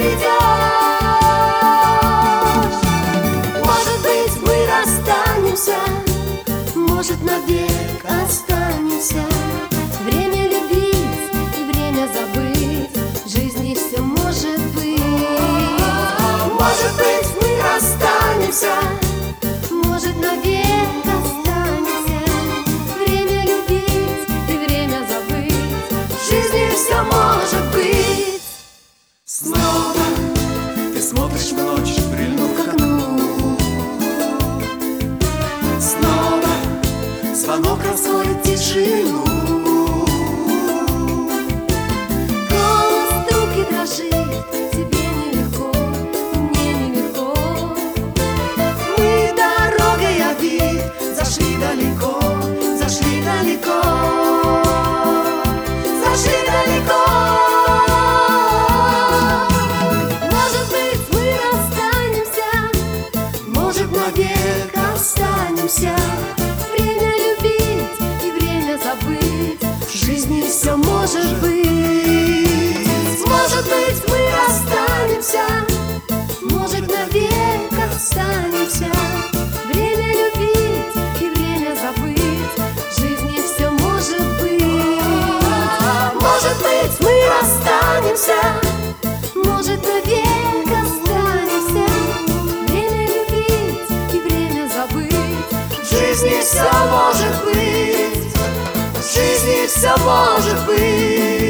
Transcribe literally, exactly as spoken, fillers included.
придешь. Может быть, мы расстанемся, может, навек останемся. Время любить и время забыть, в жизни все может быть. Может быть, мы расстанемся, может, навек останемся. Время любить и время забыть, в жизни все может быть. Снова ты смотришь в ночь, прильнув к окну. Снова звонок разводит тишину. Голос трубки дрожит, тебе нелегко, мне нелегко. Мы дорогой обид зашли далеко, зашли далеко, зашли далеко. Может быть, мы расстанемся, Может, навек останемся. Время любить и время забыть, в жизни все может быть. может быть, мы расстанемся, может, навек останемся. Время любить и время забыть, в жизни все может быть. Может быть, мы расстанемся, может, навек останемся. Время любить и время забыть, В жизни все может быть, в жизни все может быть.